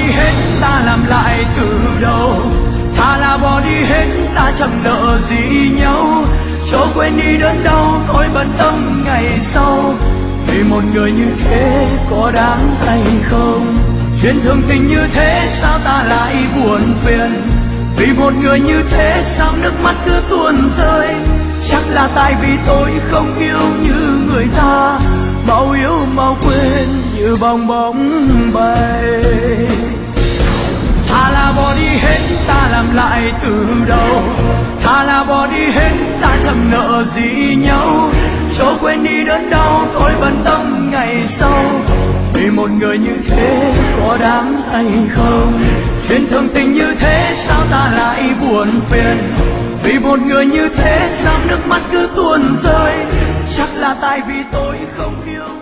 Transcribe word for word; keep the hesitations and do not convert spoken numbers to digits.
hết ta làm lại từ đầu, thà là bỏ đi hết ta chẳng nợ gì nhau. Cho quên đi đớn đau thôi bận tâm ngày sau, vì một người như thế có đáng hay không? Chuyện thường tình như thế sao ta lại buồn phiền, vì một người như thế sao nước mắt cứ tuôn rơi. Chắc là tại vì tôi không yêu như người ta, mau yêu mau quên như bong bóng bay. Thà là bỏ đi hết ta làm lại từ đầu, thà là bỏ đi hết ta chẳng nợ gì nhau. Cho quên đi đớn đau tôi bận tâm ngày sau, vì một người như thế có đáng hay không? Chuyện thường tình như thế sao ta lại buồn phiền, vì một người như thế sao nước mắt cứ tuôn rơi. Chắc là tại vì tôi không yêu